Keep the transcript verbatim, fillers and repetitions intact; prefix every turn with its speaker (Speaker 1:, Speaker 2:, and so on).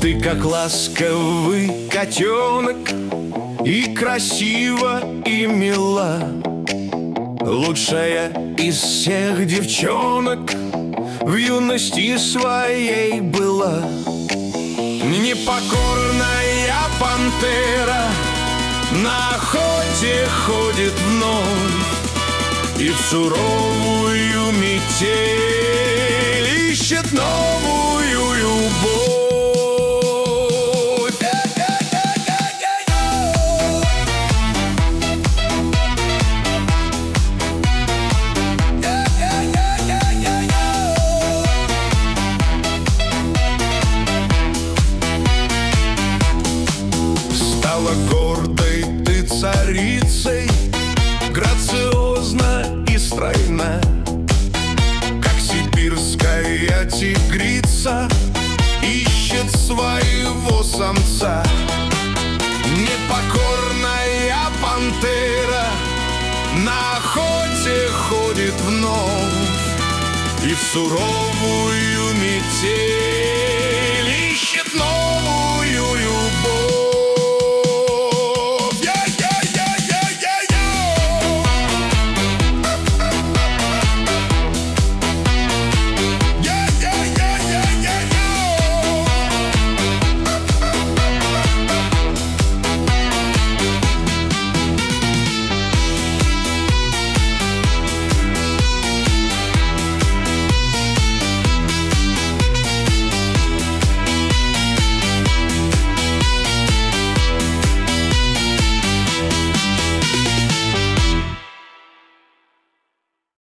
Speaker 1: Ты как ласковый котенок, и красива, и мила, лучшая из всех девчонок в юности своей была. Непокорная пантера на охоте ходит вновь, и в суровую метель ищет новую любовь. Стала гордой ты царицей, грациозна и стройна, как сибирская тигрица ищет своего самца. Непокорная пантера на охоте ходит вновь, и в суровую метель